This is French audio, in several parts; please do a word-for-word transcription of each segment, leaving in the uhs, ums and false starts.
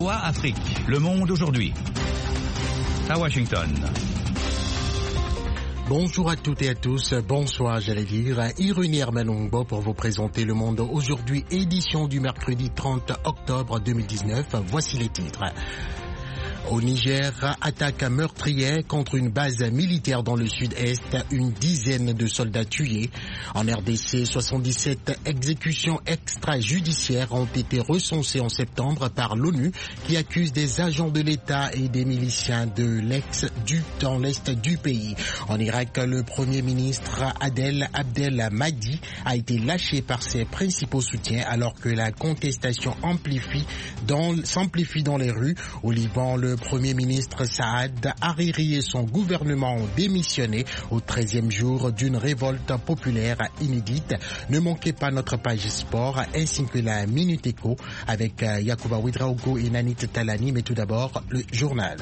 Afrique, le monde aujourd'hui. À Washington. Bonjour à toutes et à tous, bonsoir j'allais dire, Iruni Hermanongbo pour vous présenter Le Monde aujourd'hui, édition du mercredi trente octobre deux mille dix-neuf, voici les titres. Au Niger, attaque meurtrière contre une base militaire dans le sud-est, une dizaine de soldats tués. En R D C, soixante-dix-sept exécutions extrajudiciaires ont été recensées en septembre par l'ONU qui accuse des agents de l'État et des miliciens de l'ex du dans l'est du pays. En Irak, le premier ministre Adel Abdel Mahdi a été lâché par ses principaux soutiens alors que la contestation amplifie dans, s'amplifie dans les rues. Au Liban, le Premier ministre Saad Hariri et son gouvernement ont démissionné au treizième jour d'une révolte populaire inédite. Ne manquez pas notre page sport ainsi que la Minute Éco avec Yacouba Ouedraogo et Nanit Talani, mais tout d'abord le journal.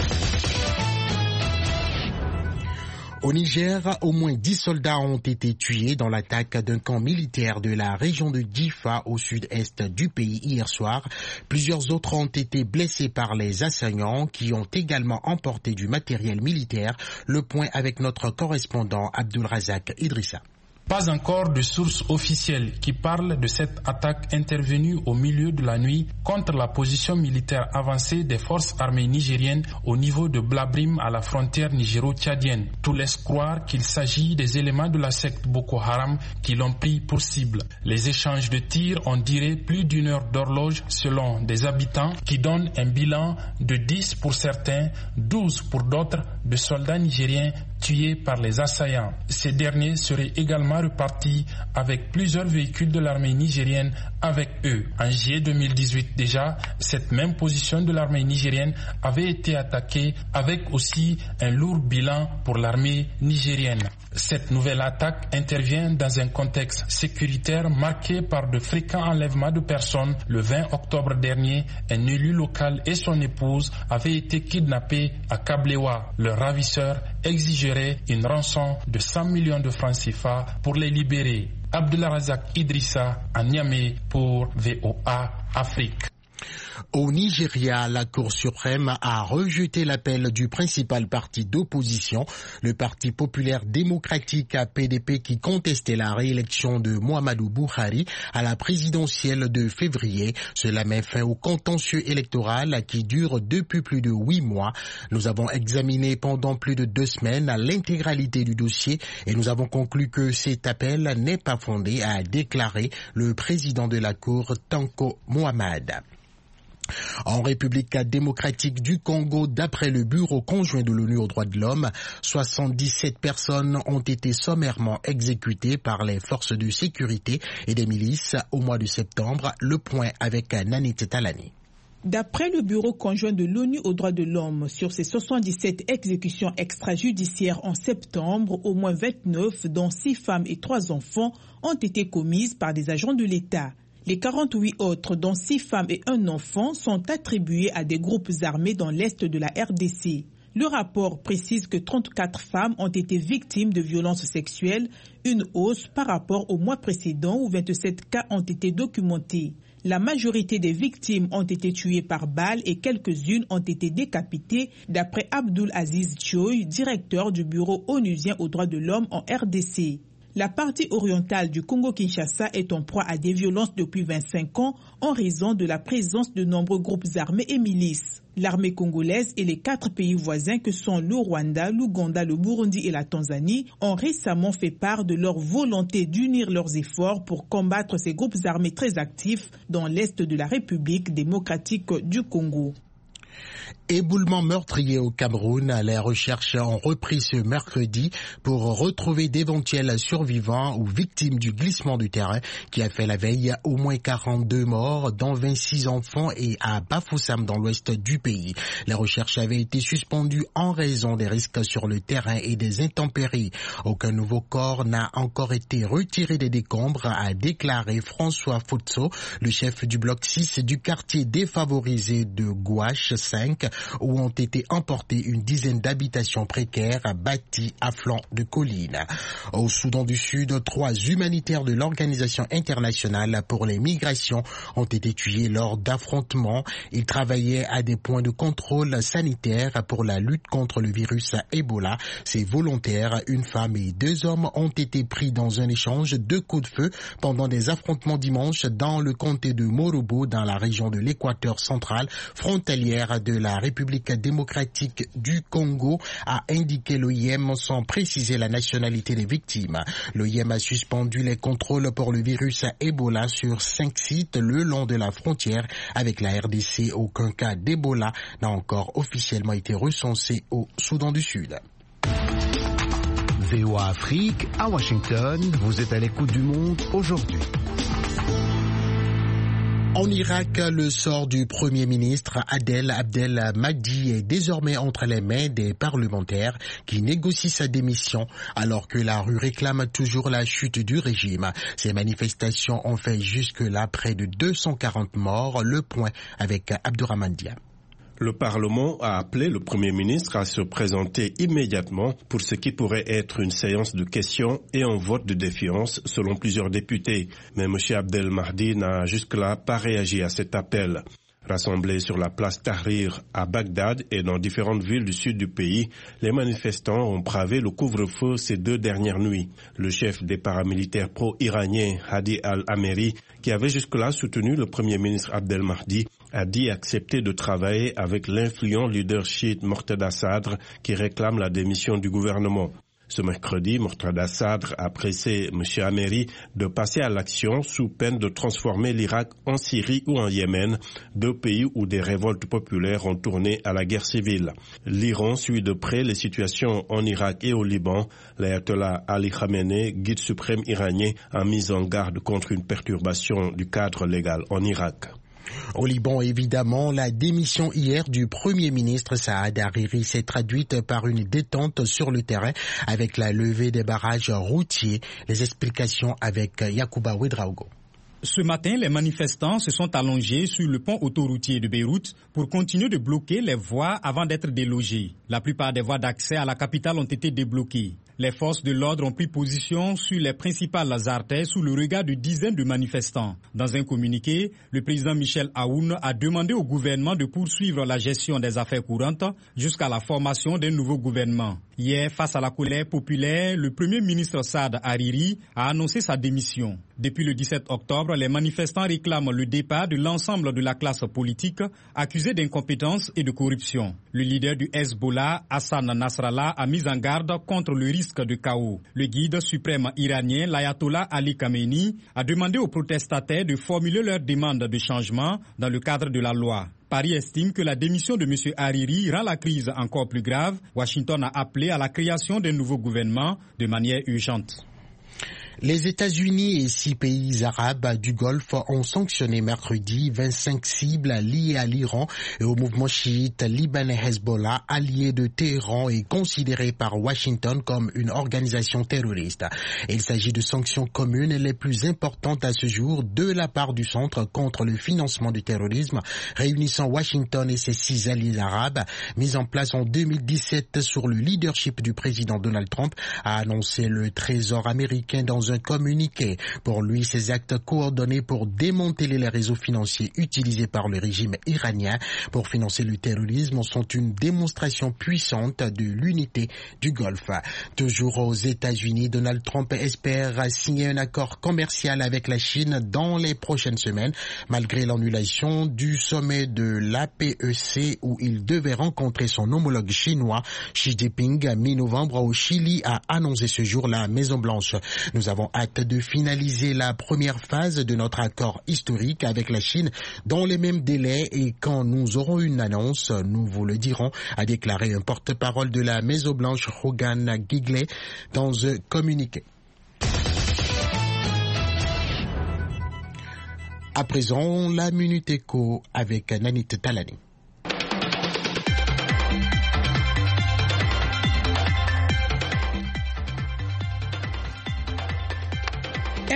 Au Niger, au moins dix soldats ont été tués dans l'attaque d'un camp militaire de la région de Difa au sud-est du pays hier soir. Plusieurs autres ont été blessés par les assaillants qui ont également emporté du matériel militaire. Le point avec notre correspondant Abdul Razak Idrissa. Pas encore de source officielle qui parle de cette attaque intervenue au milieu de la nuit contre la position militaire avancée des forces armées nigériennes au niveau de Blabrim à la frontière nigéro-tchadienne. Tout laisse croire qu'il s'agit des éléments de la secte Boko Haram qui l'ont pris pour cible. Les échanges de tirs ont duré plus d'une heure d'horloge selon des habitants qui donnent un bilan de dix pour certains, douze pour d'autres de soldats nigériens tués par les assaillants. Ces derniers seraient également repartis avec plusieurs véhicules de l'armée nigérienne avec eux. En juillet deux mille dix-huit déjà, cette même position de l'armée nigérienne avait été attaquée avec aussi un lourd bilan pour l'armée nigérienne. Cette nouvelle attaque intervient dans un contexte sécuritaire marqué par de fréquents enlèvements de personnes. Le vingt octobre dernier, un élu local et son épouse avaient été kidnappés à Kablewa. Le ravisseur exigerait une rançon de cent millions de francs C F A pour les libérer. Abdelrazak Idrissa à Niamey pour V O A Afrique. Au Nigeria, la Cour suprême a rejeté l'appel du principal parti d'opposition, le Parti populaire démocratique P D P, qui contestait la réélection de Muhammadu Buhari à la présidentielle de février. Cela met fin au contentieux électoral qui dure depuis plus de huit mois. Nous avons examiné pendant plus de deux semaines l'intégralité du dossier et nous avons conclu que cet appel n'est pas fondé, a déclaré le président de la Cour, Tanko Mohamed. En République démocratique du Congo, d'après le Bureau conjoint de l'ONU aux droits de l'homme, soixante-dix-sept personnes ont été sommairement exécutées par les forces de sécurité et des milices au mois de septembre. Le point avec Nanit Talani. D'après le Bureau conjoint de l'ONU aux droits de l'homme, sur ces soixante-dix-sept exécutions extrajudiciaires en septembre, au moins vingt-neuf, dont six femmes et trois enfants, ont été commises par des agents de l'État. Les quarante-huit autres, dont six femmes et un enfant, sont attribués à des groupes armés dans l'est de la R D C. Le rapport précise que trente-quatre femmes ont été victimes de violences sexuelles, une hausse par rapport au mois précédent où vingt-sept cas ont été documentés. La majorité des victimes ont été tuées par balles et quelques-unes ont été décapitées, d'après Abdul Aziz Choi, directeur du Bureau onusien aux droits de l'homme en R D C. La partie orientale du Congo-Kinshasa est en proie à des violences depuis vingt-cinq ans en raison de la présence de nombreux groupes armés et milices. L'armée congolaise et les quatre pays voisins que sont le Rwanda, l'Ouganda, le Burundi et la Tanzanie ont récemment fait part de leur volonté d'unir leurs efforts pour combattre ces groupes armés très actifs dans l'est de la République démocratique du Congo. Éboulement meurtrier au Cameroun, les recherches ont repris ce mercredi pour retrouver d'éventuels survivants ou victimes du glissement du terrain qui a fait la veille au moins quarante-deux morts, dont vingt-six enfants, et à Bafoussam dans l'ouest du pays. Les recherches avaient été suspendues en raison des risques sur le terrain et des intempéries. Aucun nouveau corps n'a encore été retiré des décombres, a déclaré François Futso, le chef du bloc six du quartier défavorisé de Gouache cinq. où ont été emportées une dizaine d'habitations précaires bâties à flanc de collines. Au Soudan du Sud, trois humanitaires de l'Organisation internationale pour les migrations ont été tués lors d'affrontements. Ils travaillaient à des points de contrôle sanitaire pour la lutte contre le virus Ebola. Ces volontaires, une femme et deux hommes, ont été pris dans un échange de coups de feu pendant des affrontements dimanche dans le comté de Morobo, dans la région de l'Équateur central, frontalière de la République démocratique du Congo, a indiqué l'O I M sans préciser la nationalité des victimes. L'O I M a suspendu les contrôles pour le virus Ebola sur cinq sites le long de la frontière avec la R D C. Aucun cas d'Ebola n'a encore officiellement été recensé au Soudan du Sud. V O A Afrique, à Washington, vous êtes à l'écoute du monde aujourd'hui. En Irak, le sort du Premier ministre Adel Abdel Mahdi est désormais entre les mains des parlementaires qui négocient sa démission alors que la rue réclame toujours la chute du régime. Ces manifestations ont fait jusque-là près de deux cent quarante morts. Le point avec Abdourahmane Dia. Le Parlement a appelé le Premier ministre à se présenter immédiatement pour ce qui pourrait être une séance de questions et un vote de défiance selon plusieurs députés. Mais M. Abdel Mahdi n'a jusque-là pas réagi à cet appel. Rassemblés sur la place Tahrir à Bagdad et dans différentes villes du sud du pays, les manifestants ont bravé le couvre-feu ces deux dernières nuits. Le chef des paramilitaires pro-iraniens, Hadi al-Ameri, qui avait jusque-là soutenu le Premier ministre Abdel Mahdi, a dit accepter de travailler avec l'influent leader chiite Mortada Sadr qui réclame la démission du gouvernement. Ce mercredi, Mortada Sadr a pressé M. Ameri de passer à l'action sous peine de transformer l'Irak en Syrie ou en Yémen, deux pays où des révoltes populaires ont tourné à la guerre civile. L'Iran suit de près les situations en Irak et au Liban. L'ayatollah Ali Khamenei, guide suprême iranien, a mis en garde contre une perturbation du cadre légal en Irak. Au Liban, évidemment, la démission hier du Premier ministre Saad Hariri s'est traduite par une détente sur le terrain avec la levée des barrages routiers. Les explications avec Yacouba Ouedraogo. Ce matin, les manifestants se sont allongés sur le pont autoroutier de Beyrouth pour continuer de bloquer les voies avant d'être délogés. La plupart des voies d'accès à la capitale ont été débloquées. Les forces de l'ordre ont pris position sur les principales artères sous le regard de dizaines de manifestants. Dans un communiqué, le président Michel Aoun a demandé au gouvernement de poursuivre la gestion des affaires courantes jusqu'à la formation d'un nouveau gouvernement. Hier, face à la colère populaire, le Premier ministre Saad Hariri a annoncé sa démission. Depuis le dix-sept octobre, les manifestants réclament le départ de l'ensemble de la classe politique accusée d'incompétence et de corruption. Le leader du Hezbollah, Hassan Nasrallah, a mis en garde contre le risque de chaos. Le guide suprême iranien, l'ayatollah Ali Khamenei, a demandé aux protestataires de formuler leurs demandes de changement dans le cadre de la loi. Paris estime que la démission de M. Hariri rend la crise encore plus grave. Washington a appelé à la création d'un nouveau gouvernement de manière urgente. Les États-Unis et six pays arabes du Golfe ont sanctionné mercredi vingt-cinq cibles liées à l'Iran et au mouvement chiite libanais Hezbollah, allié de Téhéran et considéré par Washington comme une organisation terroriste. Il s'agit de sanctions communes les plus importantes à ce jour de la part du Centre contre le financement du terrorisme, réunissant Washington et ses six alliés arabes, mis en place en deux mille dix-sept sur le leadership du président Donald Trump, a annoncé le Trésor américain dans un communiqué. Pour lui, ces actes coordonnés pour démanteler les réseaux financiers utilisés par le régime iranien pour financer le terrorisme sont une démonstration puissante de l'unité du Golfe. Toujours aux États-Unis, Donald Trump espère signer un accord commercial avec la Chine dans les prochaines semaines, malgré l'annulation du sommet de l'A P E C où il devait rencontrer son homologue chinois. Xi Jinping, mi-novembre au Chili, a annoncé ce jour la Maison-Blanche. Nous avons hâte de finaliser la première phase de notre accord historique avec la Chine dans les mêmes délais et quand nous aurons une annonce, nous vous le dirons, a déclaré un porte-parole de la Maison-Blanche, Hogan Gidley, dans un communiqué. À présent, la Minute Éco avec Nanit Talani.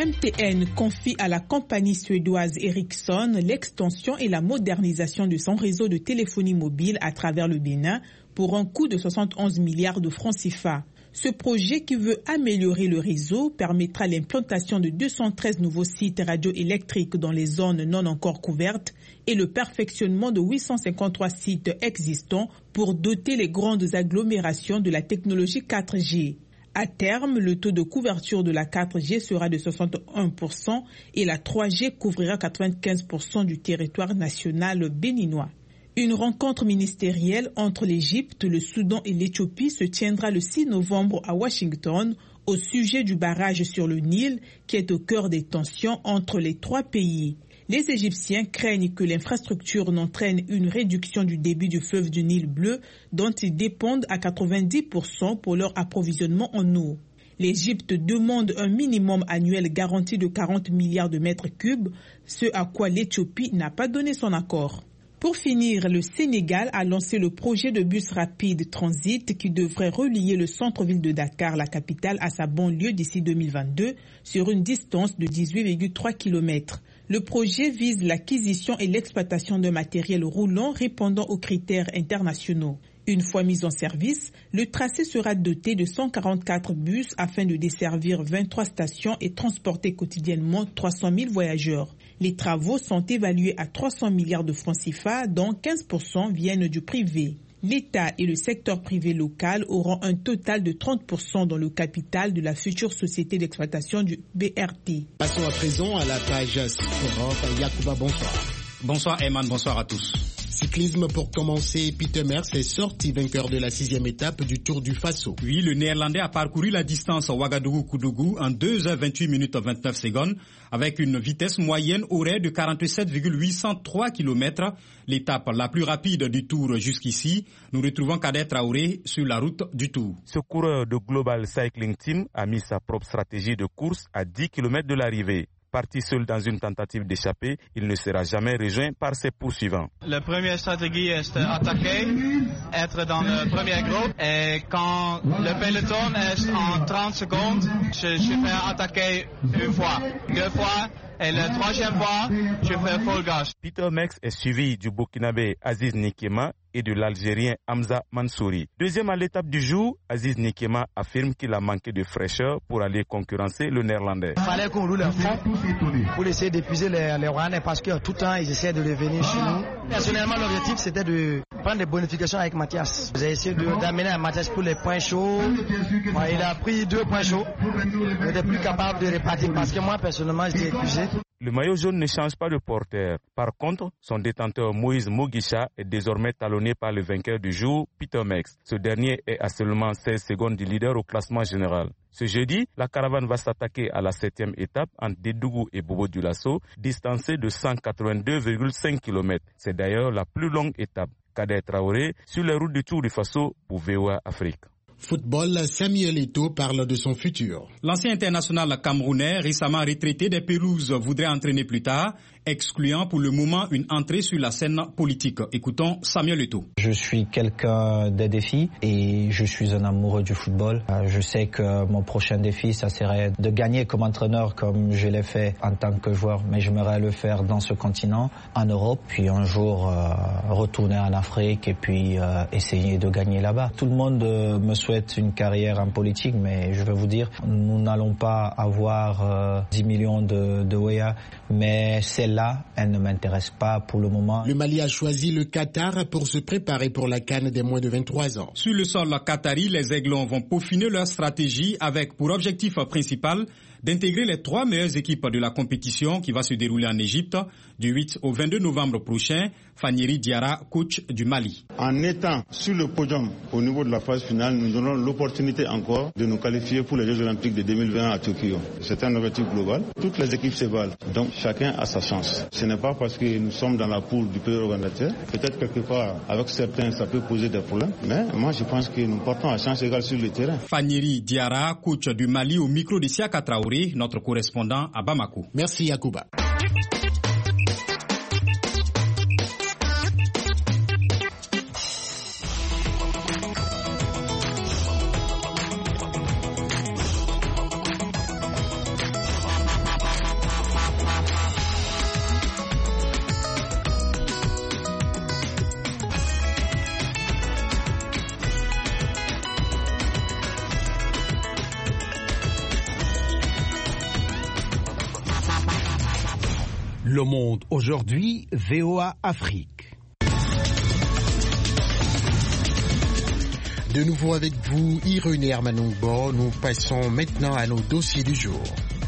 M T N confie à la compagnie suédoise Ericsson l'extension et la modernisation de son réseau de téléphonie mobile à travers le Bénin pour un coût de soixante et onze milliards de francs C F A. Ce projet, qui veut améliorer le réseau, permettra l'implantation de deux cent treize nouveaux sites radioélectriques dans les zones non encore couvertes et le perfectionnement de huit cent cinquante-trois sites existants pour doter les grandes agglomérations de la technologie quatre G. À terme, le taux de couverture de la quatre G sera de soixante et un pour cent et la trois G couvrira quatre-vingt-quinze pour cent du territoire national béninois. Une rencontre ministérielle entre l'Égypte, le Soudan et l'Éthiopie se tiendra le six novembre à Washington au sujet du barrage sur le Nil qui est au cœur des tensions entre les trois pays. Les Égyptiens craignent que l'infrastructure n'entraîne une réduction du débit du fleuve du Nil bleu dont ils dépendent à quatre-vingt-dix pour cent pour leur approvisionnement en eau. L'Égypte demande un minimum annuel garanti de quarante milliards de mètres cubes, ce à quoi l'Éthiopie n'a pas donné son accord. Pour finir, le Sénégal a lancé le projet de bus rapide transit qui devrait relier le centre-ville de Dakar, la capitale, à sa banlieue d'ici deux mille vingt-deux sur une distance de dix-huit virgule trois kilomètres. Le projet vise l'acquisition et l'exploitation d'un matériel roulant répondant aux critères internationaux. Une fois mis en service, le tracé sera doté de cent quarante-quatre bus afin de desservir vingt-trois stations et transporter quotidiennement trois cent mille voyageurs. Les travaux sont évalués à trois cents milliards de francs C F A, dont quinze pour cent viennent du privé. L'État et le secteur privé local auront un total de trente pour cent dans le capital de la future société d'exploitation du B R T. Passons à présent à la page sport. Yacouba, bonsoir. Bonsoir Ayman, bonsoir à tous. Cyclisme pour commencer, Peter Merckx est sorti vainqueur de la sixième étape du Tour du Faso. Oui, le Néerlandais a parcouru la distance Ouagadougou-Koudougou en deux heures vingt-huit minutes vingt-neuf secondes avec une vitesse moyenne horaire de quarante-sept virgule huit cent trois kilomètres. L'étape la plus rapide du Tour jusqu'ici. Nous retrouvons Kader Traoré sur la route du Tour. Ce coureur de Global Cycling Team a mis sa propre stratégie de course à dix kilomètres de l'arrivée. Parti seul dans une tentative d'échapper, il ne sera jamais rejoint par ses poursuivants. La première stratégie est d'attaquer, être dans le premier groupe et quand le peloton est en trente secondes, je, je fais attaquer une fois, deux fois et la troisième fois, je fais full gas. Peter Merckx est suivi du Burkinabé Aziz Nikema et de l'Algérien Hamza Mansouri. Deuxième à l'étape du jour, Aziz Nikema affirme qu'il a manqué de fraîcheur pour aller concurrencer le Néerlandais. Il fallait qu'on roule à fond pour essayer d'épuiser les, les Rwandais parce que tout le temps ils essaient de revenir chez nous. Personnellement, l'objectif c'était de prendre des bonifications avec Mathias. J'ai essayé d'amener à Mathias pour les points chauds. Bon, il a pris deux points chauds. Il n'était plus capable de répartir parce que moi personnellement j'étais épuisé. Le maillot jaune ne change pas de porteur. Par contre, son détenteur Moïse Mogisha est désormais talonné par le vainqueur du jour, Peter Merckx. Ce dernier est à seulement seize secondes du leader au classement général. Ce jeudi, la caravane va s'attaquer à la septième étape entre Dédougou et Bobo Dioulasso, distancée de cent quatre-vingt-deux virgule cinq kilomètres. C'est d'ailleurs la plus longue étape. Kader Traoré sur les routes du Tour du Faso pour V O A Afrique. Football, Samuel Eto'o parle de son futur. L'ancien international camerounais, récemment retraité des pelouses, voudrait entraîner plus tard, excluant pour le moment une entrée sur la scène politique. Écoutons Samuel Eto'o. Je suis quelqu'un des défis et je suis un amoureux du football. Je sais que mon prochain défi, ça serait de gagner comme entraîneur comme je l'ai fait en tant que joueur, mais j'aimerais le faire dans ce continent, en Europe, puis un jour euh, retourner en Afrique et puis euh, essayer de gagner là-bas. Tout le monde euh, me souhaite une carrière en politique, mais je vais vous dire, nous n'allons pas avoir euh, dix millions de, de Ouéa, mais celle-là, elle ne m'intéresse pas pour le moment. Le Mali a choisi le Qatar pour se préparer pour la CAN des moins de vingt-trois ans. Sur le sol qatari, les Aiglons vont peaufiner leur stratégie avec pour objectif principal d'intégrer les trois meilleures équipes de la compétition qui va se dérouler en Égypte du huit au vingt-deux novembre prochain. Fanieri Diarra, coach du Mali. En étant sur le podium au niveau de la phase finale, nous aurons l'opportunité encore de nous qualifier pour les Jeux Olympiques de deux mille vingt à Tokyo. C'est un objectif global. Toutes les équipes se valent, donc chacun a sa chance. Ce n'est pas parce que nous sommes dans la poule du pays organisateur. Peut-être quelque part, avec certains, ça peut poser des problèmes. Mais moi, je pense que nous portons à chance égale sur le terrain. Fanieri Diarra, coach du Mali, au micro de Siaka Traoré, notre correspondant à Bamako. Merci Yacouba. Le Monde aujourd'hui, V O A Afrique. De nouveau avec vous, Irunie Hermanungbo. Nous passons maintenant à nos dossiers du jour.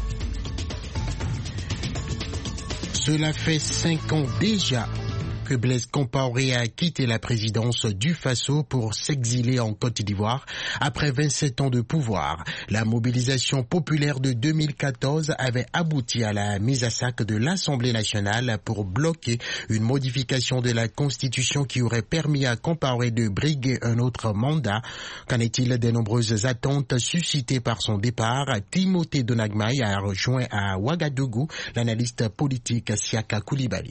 Cela fait cinq ans déjà que Blaise Compaoré a quitté la présidence du Faso pour s'exiler en Côte d'Ivoire après vingt-sept ans de pouvoir. La mobilisation populaire de deux mille quatorze avait abouti à la mise à sac de l'Assemblée nationale pour bloquer une modification de la Constitution qui aurait permis à Compaoré de briguer un autre mandat. Qu'en est-il des nombreuses attentes suscitées par son départ? Timothée Donagmaï a rejoint à Ouagadougou l'analyste politique Siaka Koulibaly.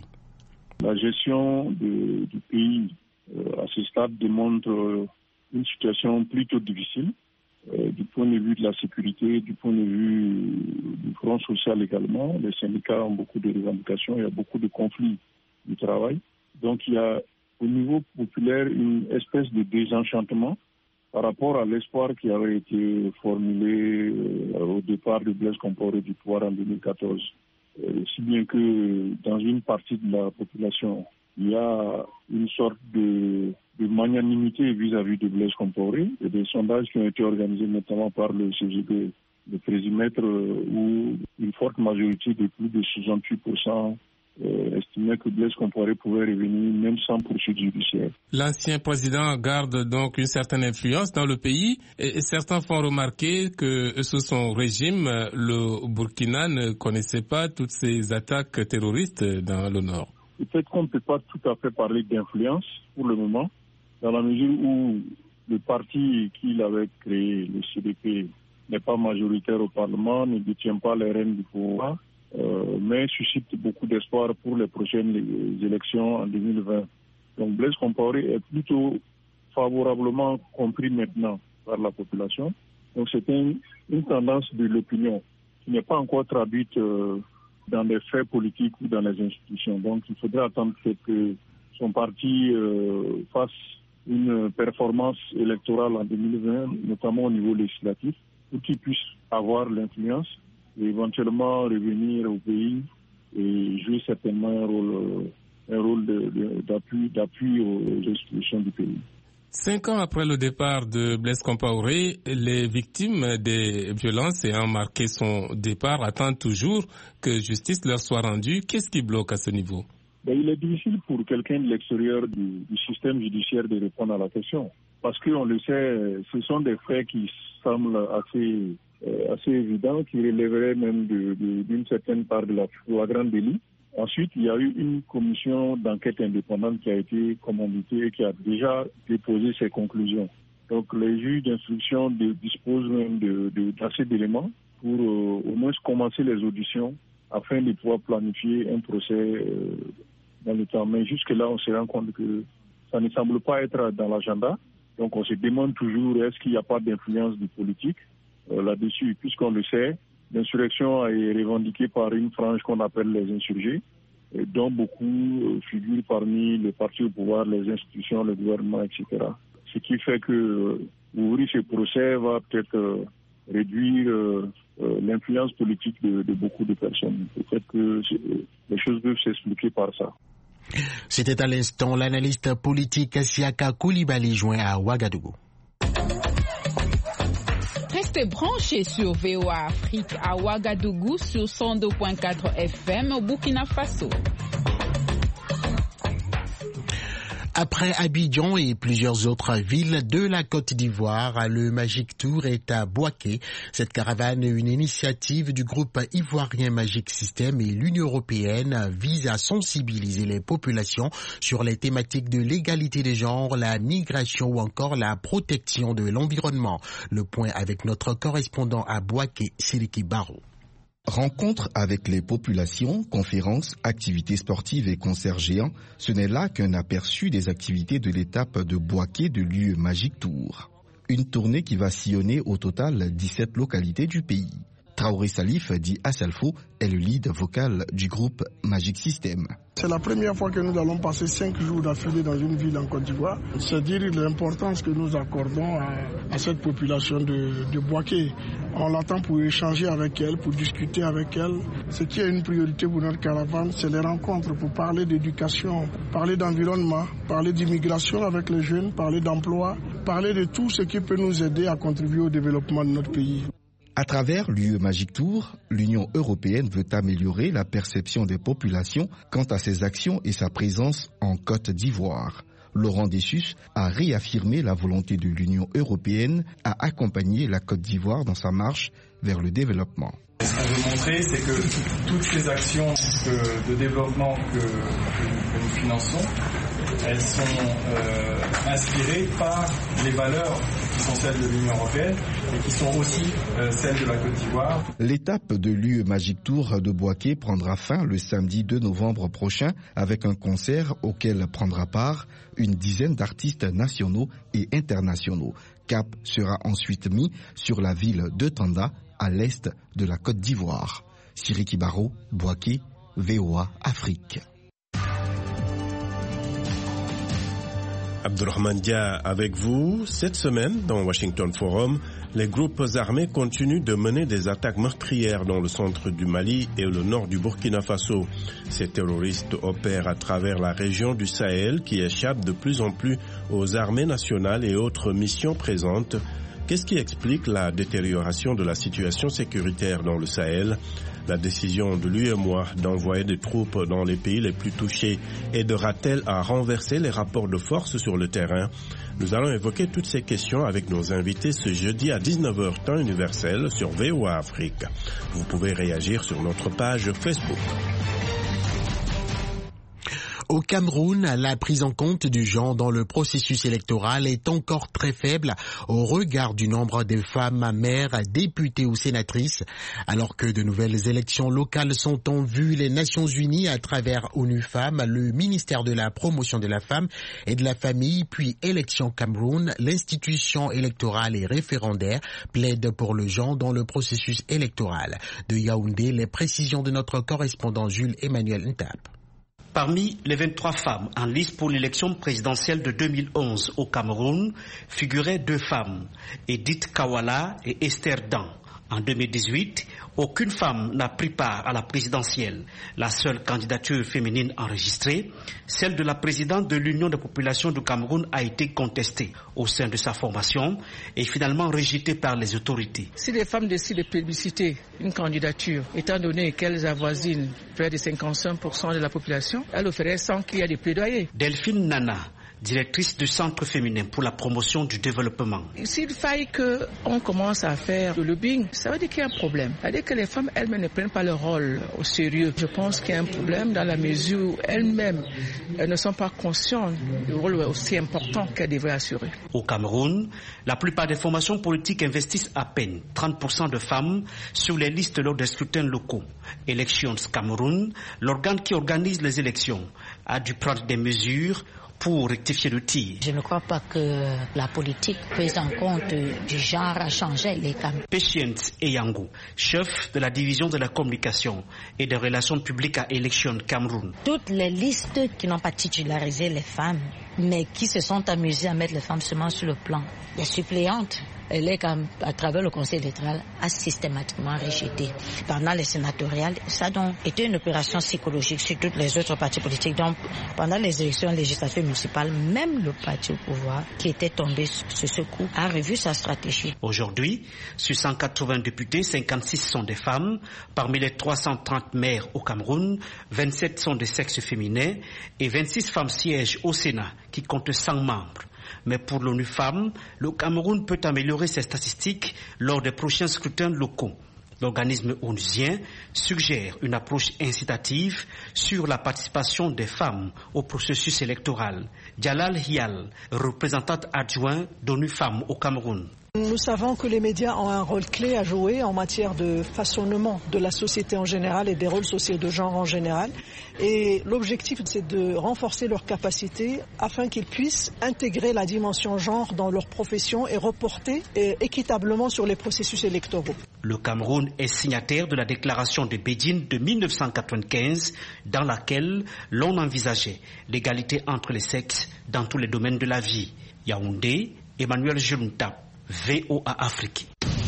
La gestion de, du pays euh, à ce stade démontre euh, une situation plutôt difficile euh, du point de vue de la sécurité, du point de vue du front social également. Les syndicats ont beaucoup de revendications, il y a beaucoup de conflits du travail. Donc il y a au niveau populaire une espèce de désenchantement par rapport à l'espoir qui avait été formulé euh, au départ de Blaise Compaoré du pouvoir en deux mille quatorze. Euh, si bien que dans une partie de la population, il y a une sorte de, de magnanimité vis-à-vis de Blaise Compaoré. Il y a des sondages qui ont été organisés notamment par le C G P, le Présimètre, euh, où une forte majorité de plus de soixante-huit pour cent Euh, estimait que Blaise Compaoré pouvait revenir même sans poursuite judiciaire. L'ancien président garde donc une certaine influence dans le pays et, et certains font remarquer que sous son régime, le Burkina ne connaissait pas toutes ces attaques terroristes dans le nord. Peut-être qu'on ne peut pas tout à fait parler d'influence pour le moment, dans la mesure où le parti qu'il avait créé, le C D P, n'est pas majoritaire au Parlement, ne détient pas les rênes du pouvoir. Euh, mais suscite beaucoup d'espoir pour les prochaines les élections en deux mille vingt. Donc Blaise Compaoré est plutôt favorablement compris maintenant par la population. Donc c'est une, une tendance de l'opinion qui n'est pas encore traduite euh, dans les faits politiques ou dans les institutions. Donc il faudrait attendre que son parti euh, fasse une performance électorale en deux mille vingt, notamment au niveau législatif, pour qu'il puisse avoir l'influence et éventuellement revenir au pays et jouer certainement un rôle, un rôle de, de, d'appui, d'appui aux institutions du pays. Cinq ans après le départ de Blaise Compaoré, les victimes des violences ayant marqué son départ attendent toujours que justice leur soit rendue. Qu'est-ce qui bloque à ce niveau? Ben, il est difficile pour quelqu'un de l'extérieur du, du système judiciaire de répondre à la question. Parce qu'on le sait, ce sont des faits qui semblent assez... Euh, assez évident, qui relèverait même de, de, d'une certaine part de la flagrant délit. Ensuite, il y a eu une commission d'enquête indépendante qui a été commanditée et qui a déjà déposé ses conclusions. Donc les juges d'instruction de, disposent même de, de, d'assez d'éléments pour euh, au moins commencer les auditions afin de pouvoir planifier un procès euh, dans le temps. Mais jusque-là, on se rend compte que ça ne semble pas être dans l'agenda. Donc on se demande toujours, est-ce qu'il n'y a pas d'influence du politique Euh, là-dessus, puisqu'on le sait, l'insurrection est revendiquée par une frange qu'on appelle les insurgés, et dont beaucoup euh, figurent parmi les partis au pouvoir, les institutions, le gouvernement, et cetera. Ce qui fait que euh, ouvrir ce procès va peut-être euh, réduire euh, euh, l'influence politique de, de beaucoup de personnes. Peut-être que euh, les choses peuvent s'expliquer par ça. C'était à l'instant l'analyste politique Siaka Koulibaly joint à Ouagadougou. Restez branchés sur V O A Afrique à Ouagadougou sur cent deux virgule quatre F M au Burkina Faso. Après Abidjan et plusieurs autres villes de la Côte d'Ivoire, le Magic Tour est à Bouaké. Cette caravane, une initiative du groupe ivoirien Magic System et l'Union européenne, vise à sensibiliser les populations sur les thématiques de l'égalité des genres, la migration ou encore la protection de l'environnement. Le point avec notre correspondant à Bouaké, Siriki Barro. Rencontres avec les populations, conférences, activités sportives et concerts géants, ce n'est là qu'un aperçu des activités de l'étape de Bouaké de l'U E Magic Tour. Une tournée qui va sillonner au total dix-sept localités du pays. Traoré Salif, dit Assalfo, est le lead vocal du groupe Magic System. C'est la première fois que nous allons passer cinq jours d'affilée dans une ville en Côte d'Ivoire. C'est dire l'importance que nous accordons à, à cette population de, de Bouaké. On l'attend pour échanger avec elle, pour discuter avec elle. Ce qui est une priorité pour notre caravane, c'est les rencontres pour parler d'éducation, parler d'environnement, parler d'immigration avec les jeunes, parler d'emploi, parler de tout ce qui peut nous aider à contribuer au développement de notre pays. À travers l'U E Magic Tour, l'Union européenne veut améliorer la perception des populations quant à ses actions et sa présence en Côte d'Ivoire. Laurent Dessus a réaffirmé la volonté de l'Union européenne à accompagner la Côte d'Ivoire dans sa marche vers le développement. Ce qu'on veut montrer, c'est que toutes ces actions de développement que, que nous finançons, elles sont euh, inspirées par les valeurs qui sont celles de l'Union européenne et qui sont aussi euh, celles de la Côte d'Ivoire. L'étape de l'U E Magic Tour de Bouaké prendra fin le samedi deux novembre prochain avec un concert auquel prendra part une dizaine d'artistes nationaux et internationaux. Cap sera ensuite mis sur la ville de Tanda, à l'est de la Côte d'Ivoire. Siriki Baro, Bouaké, V O A Afrique. Abdurrahman Dia avec vous. Cette semaine, dans Washington Forum, les groupes armés continuent de mener des attaques meurtrières dans le centre du Mali et le nord du Burkina Faso. Ces terroristes opèrent à travers la région du Sahel qui échappe de plus en plus aux armées nationales et autres missions présentes. Qu'est-ce qui explique la détérioration de la situation sécuritaire dans le Sahel? La décision de l'U E M O A d'envoyer des troupes dans les pays les plus touchés aidera-t-elle à renverser les rapports de force sur le terrain? Nous allons évoquer toutes ces questions avec nos invités ce jeudi à dix-neuf heures temps universel sur V O A Afrique. Vous pouvez réagir sur notre page Facebook. Au Cameroun, la prise en compte du genre dans le processus électoral est encore très faible au regard du nombre de femmes maires, députées ou sénatrices. Alors que de nouvelles élections locales sont en vue, les Nations Unies, à travers ONU Femmes, le ministère de la Promotion de la Femme et de la Famille, puis Élections Cameroun, l'institution électorale et référendaire, plaident pour le genre dans le processus électoral. De Yaoundé, les précisions de notre correspondant Jules Emmanuel Ntap. Parmi les vingt-trois femmes en liste pour l'élection présidentielle de deux mille onze au Cameroun figuraient deux femmes, Edith Kawala et Esther Dan. En deux mille dix-huit, aucune femme n'a pris part à la présidentielle. La seule candidature féminine enregistrée, celle de la présidente de l'Union des populations du Cameroun, a été contestée au sein de sa formation et finalement rejetée par les autorités. Si les femmes décident de plébisciter une candidature, étant donné qu'elles avoisinent près de cinquante-cinq pour cent de la population, elles le feraient sans qu'il y ait de plaidoyer. Delphine Nana, directrice du Centre féminin pour la promotion du développement. S'il faille qu'on commence à faire le lobbying, ça veut dire qu'il y a un problème. Ça veut dire que les femmes elles-mêmes ne prennent pas leur rôle au sérieux. Je pense qu'il y a un problème dans la mesure où elles-mêmes elles ne sont pas conscientes du rôle aussi important qu'elles devraient assurer. Au Cameroun, la plupart des formations politiques investissent à peine trente pour cent de femmes sur les listes lors des scrutins locaux. Elections Cameroun, l'organe qui organise les élections, a dû prendre des mesures pour rectifier le tir. Je ne crois pas que la politique prise en compte du genre a changé les Camerounais. Patience Eyango, chef de la division de la communication et des relations publiques à Élections Cameroun. Toutes les listes qui n'ont pas titularisé les femmes, mais qui se sont amusées à mettre les femmes seulement sur le plan des suppléantes, elle est à travers le conseil électoral a systématiquement rejeté. Pendant les sénatoriales, ça a donc été une opération psychologique sur toutes les autres partis politiques. Donc, pendant les élections législatives municipales, même le parti au pouvoir qui était tombé sur ce coup a revu sa stratégie. Aujourd'hui, sur cent quatre-vingts députés, cinquante-six sont des femmes. Parmi les trois cent trente maires au Cameroun, vingt-sept sont de sexe féminin et vingt-six femmes siègent au Sénat qui compte cent membres. Mais pour l'ONU Femmes, le Cameroun peut améliorer ses statistiques lors des prochains scrutins locaux. L'organisme onusien suggère une approche incitative sur la participation des femmes au processus électoral. Djalal Hial, représentante adjoint d'ONU Femmes au Cameroun. Nous savons que les médias ont un rôle clé à jouer en matière de façonnement de la société en général et des rôles sociaux de genre en général. Et l'objectif, c'est de renforcer leurs capacités afin qu'ils puissent intégrer la dimension genre dans leur profession et reporter équitablement sur les processus électoraux. Le Cameroun est signataire de la déclaration de Bédine de mille neuf cent quatre-vingt-quinze dans laquelle l'on envisageait l'égalité entre les sexes dans tous les domaines de la vie. Yaoundé, Emmanuel Jelunta, V O A Afrique.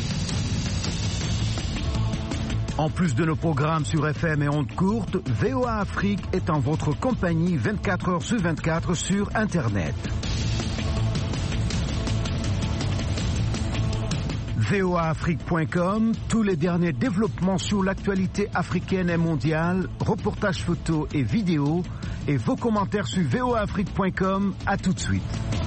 En plus de nos programmes sur F M et ondes courtes, V O A Afrique est en votre compagnie vingt-quatre heures sur vingt-quatre sur Internet. V O A Afrique point com, tous les derniers développements sur l'actualité africaine et mondiale, reportages photos et vidéos, et vos commentaires sur V O A Afrique point com. À tout de suite.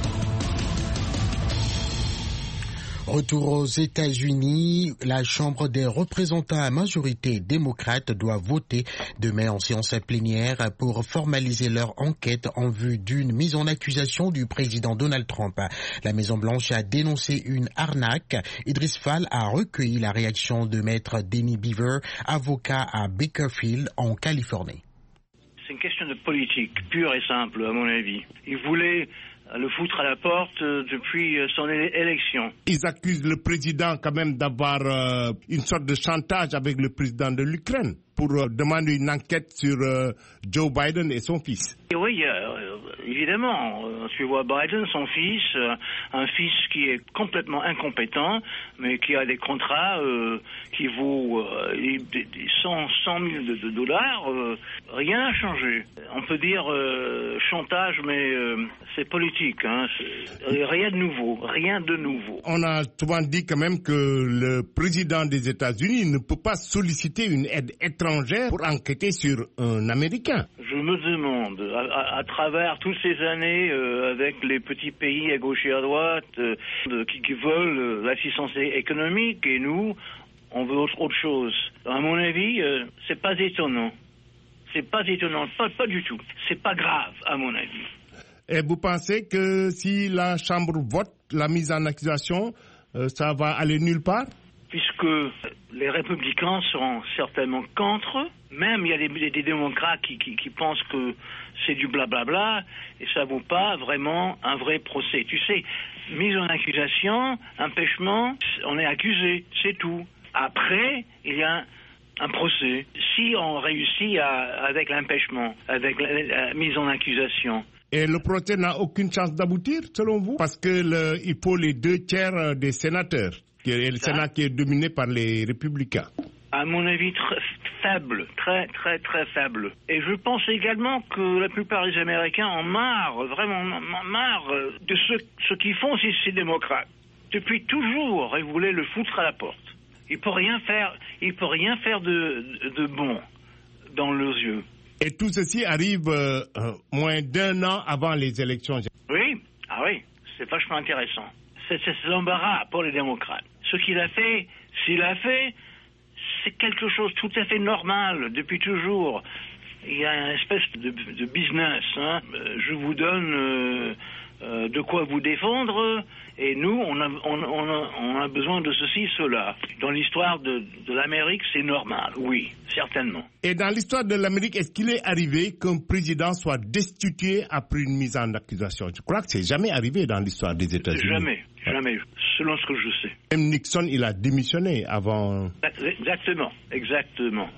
Retour aux États-Unis, la Chambre des représentants à majorité démocrate doit voter demain en séance plénière pour formaliser leur enquête en vue d'une mise en accusation du président Donald Trump. La Maison-Blanche a dénoncé une arnaque. Idriss Fall a recueilli la réaction de maître Denny Beaver, avocat à Bakersfield en Californie. C'est une question de politique pure et simple, à mon avis. Il voulait le foutre à la porte euh, depuis son é- élection. Ils accusent le président quand même d'avoir euh, une sorte de chantage avec le président de l'Ukraine pour euh, demander une enquête sur euh, Joe Biden et son fils. Et oui, euh, évidemment, euh, tu vois Biden, son fils, euh, un fils qui est complètement incompétent, mais qui a des contrats euh, qui vaut euh, des, des cent mille de, de dollars. Euh, rien n'a changé. On peut dire euh, chantage, mais euh, c'est politique. Hein, c'est rien de nouveau, rien de nouveau. On a souvent dit quand même que le président des États-Unis ne peut pas solliciter une aide étrangère pour enquêter sur un Américain. Je me demande, à, à, à travers toutes ces années, euh, avec les petits pays à gauche et à droite euh, de, qui, qui veulent euh, l'assistance économique, et nous, on veut autre, autre chose. À mon avis, euh, c'est pas étonnant. C'est pas étonnant, pas, pas du tout. C'est pas grave, à mon avis. Et vous pensez que si la Chambre vote la mise en accusation, euh, ça va aller nulle part? Puisque les républicains seront certainement contre. Même il y a des, des démocrates qui, qui, qui pensent que c'est du blablabla et ça vaut pas vraiment un vrai procès. Tu sais, mise en accusation, empêchement, on est accusé, c'est tout. Après, il y a un procès. Si on réussit à, avec l'empêchement, avec la, la mise en accusation. Et le procès n'a aucune chance d'aboutir, selon vous? Parce que le, il faut les deux tiers des sénateurs, et le Ça? Sénat qui est dominé par les républicains. À mon avis, très faible, très très très faible. Et je pense également que la plupart des Américains en marre, vraiment marre de ce, ce qu'ils font ces, ces démocrates. Depuis toujours, ils voulaient le foutre à la porte. Il peut rien faire, il peut rien faire de, de bon dans leurs yeux. Et tout ceci arrive euh, moins d'un an avant les élections. Oui, ah oui, c'est vachement intéressant. C'est, c'est l'embarras pour les démocrates. Ce qu'il a fait, s'il a fait, c'est quelque chose tout à fait normal depuis toujours. Il y a une espèce de, de business. Hein. Je vous donne euh, euh, de quoi vous défendre, et nous, on a, on, on, a, on a besoin de ceci, cela. Dans l'histoire de, de l'Amérique, c'est normal, oui, certainement. Et dans l'histoire de l'Amérique, est-ce qu'il est arrivé qu'un président soit destitué après une mise en accusation? Je crois que c'est jamais arrivé dans l'histoire des États-Unis. Jamais, jamais, selon ce que je sais. Même Nixon, il a démissionné avant. Exactement, exactement.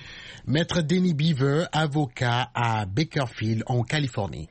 Maître Denny Beaver, avocat à Bakersfield en Californie.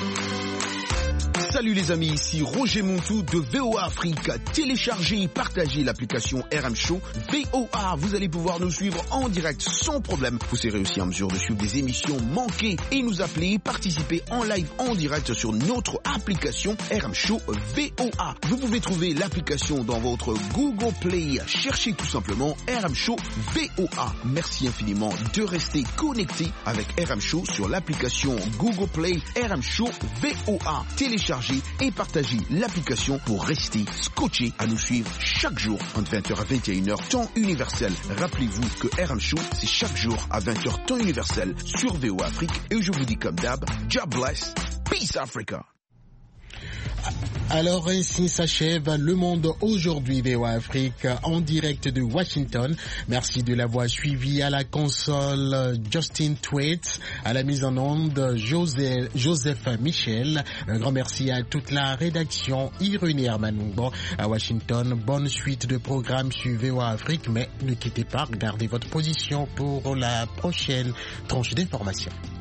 Salut les amis, ici Roger Montou de V O A Afrique. Téléchargez et partagez l'application R M Show V O A. Vous allez pouvoir nous suivre en direct sans problème. Vous serez aussi en mesure de suivre des émissions manquées et nous appeler, participer en live en direct sur notre application R M Show V O A. Vous pouvez trouver l'application dans votre Google Play. Cherchez tout simplement R M Show V O A. Merci infiniment de rester connecté avec R M Show sur l'application Google Play R M Show V O A. Téléchargez et partagez l'application pour rester scotché à nous suivre chaque jour entre vingt heures à vingt et une heures temps universel. Rappelez-vous que R M Show, c'est chaque jour à vingt heures temps universel sur V O A Afrique. Et je vous dis comme d'hab, God bless, peace Africa. Alors ainsi s'achève Le Monde aujourd'hui V O A Afrique en direct de Washington. Merci de l'avoir suivi. À la console Justin Thwaites, à la mise en onde Joseph, Joseph Michel. Un grand merci à toute la rédaction. Irunie Hermanungbo à Washington. Bonne suite de programmes sur V O A Afrique, mais ne quittez pas, regardez votre position pour la prochaine tranche d'information.